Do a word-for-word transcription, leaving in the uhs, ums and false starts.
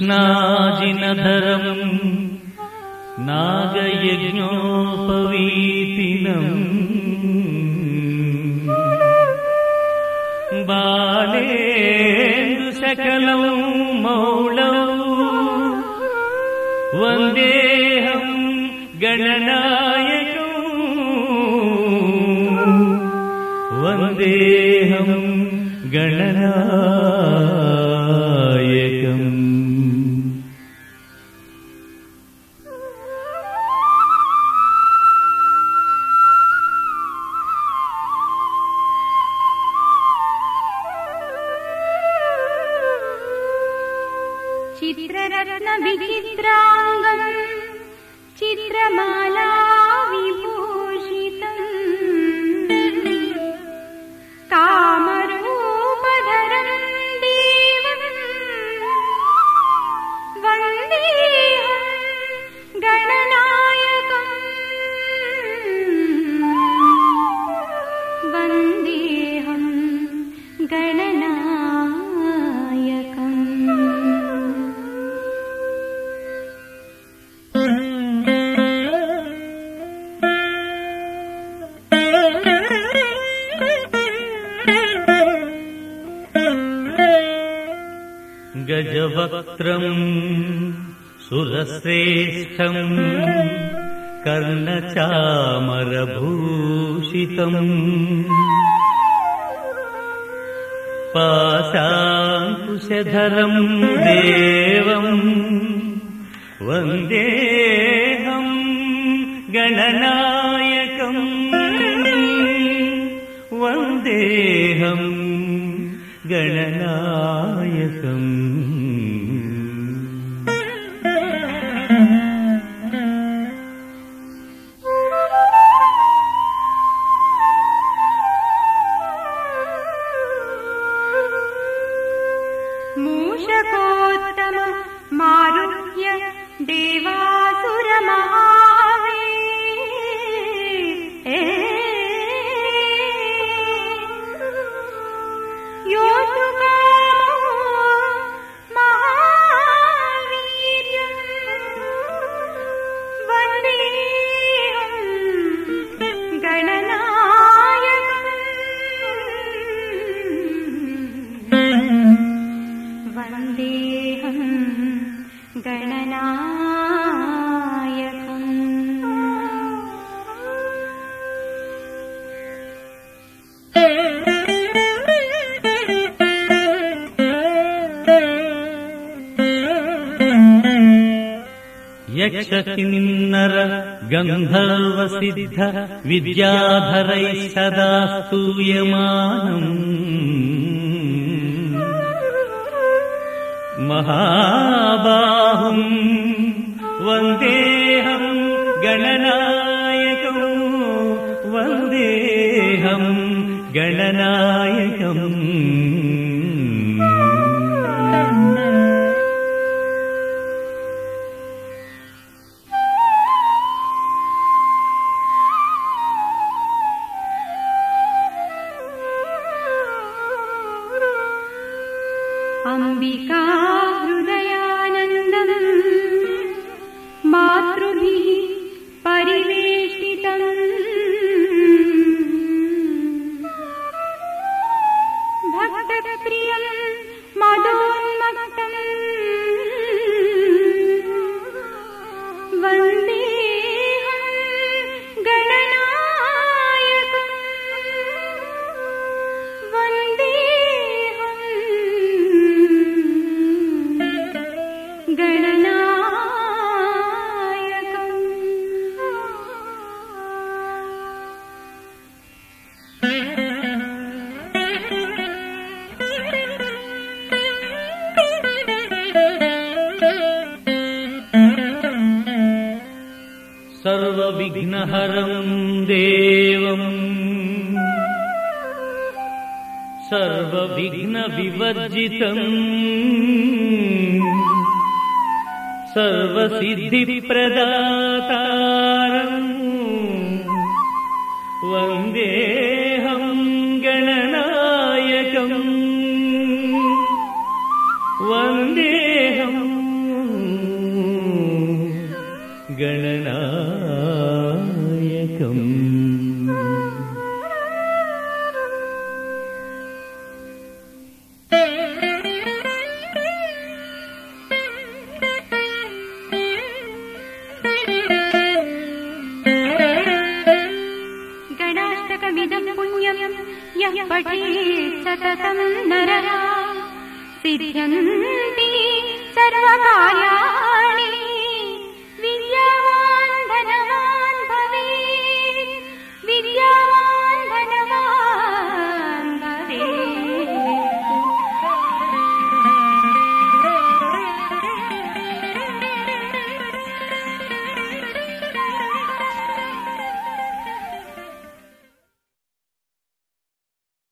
నాజినధరం నాగయజ్ఞోపవీతినం బాలేందు సకలం మౌళం వందేహం గణనాయకం వందేహం గణనాయకం. చిత్రరత్న విచిత్రాంగం చిత్రమాలా విభూషితం కామరూపధరం దేవం వందేహం గణనాయకం వందేహం గణనాయకం. గజవక్త్రం సురశ్రేష్టం కర్ణచామరభూషితం పాశాంకుశధరం దేవం వందేహం గణనాయకం వందేహం గణనాయకం. మూషకోత్తమ మారుహ్య దేవాసుర మహావే యోసుకామో మహావీర్యం వందేహం గణనాయకం వందేహం గణనాయకం. యక్ష కిన్నర గంధర్వ సిద్ధ విద్యాధరై సదా స్తూయమానం మహాబాహుం వందేహం గణనాయకం వందేహం గణనాయకం. అంబికా హృదయానందం మాతృభిః పరివేష్టితం భక్తప్రియం మదోన్మత్తం వందేహం గణనాయకం వందేహం గణనాయకం. సర్వవిఘ్నహరం దేవం సర్వవిఘ్న వివర్జితం సర్వసిద్ధిప్రదాతారం వందేహం గణనాయకం వందేహం सततं नरः सिद्ध्यन्ति सर्वकार्याणि